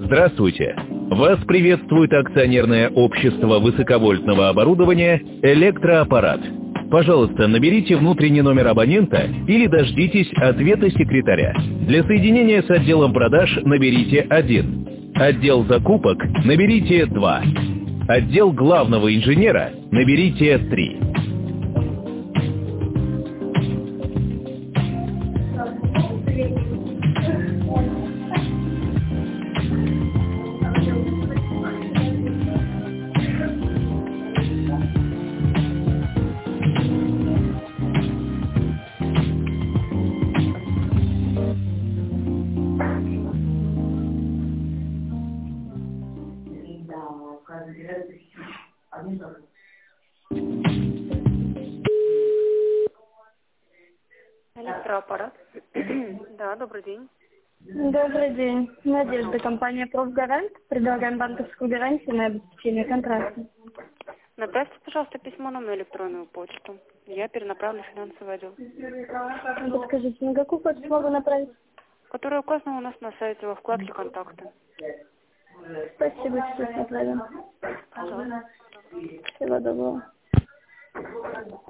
Здравствуйте! Вас приветствует акционерное общество высоковольтного оборудования «Электроаппарат». Пожалуйста, наберите внутренний номер абонента или дождитесь ответа секретаря. Для соединения с отделом продаж наберите 1. Отдел закупок наберите 2. Отдел главного инженера наберите 3. Электроаппарат. Да, добрый день. Добрый день. Надежда, компания «Профгарант». Предлагаем банковскую гарантию на обеспечение контракта. Направьте, пожалуйста, письмо нам на электронную почту. Я перенаправлю в финансовый отдел. Подскажите, на какую почту могу направить? Которая указана у нас на сайте во вкладке «Контакты». Спасибо, сейчас направим. Пожалуйста. Всего доброго.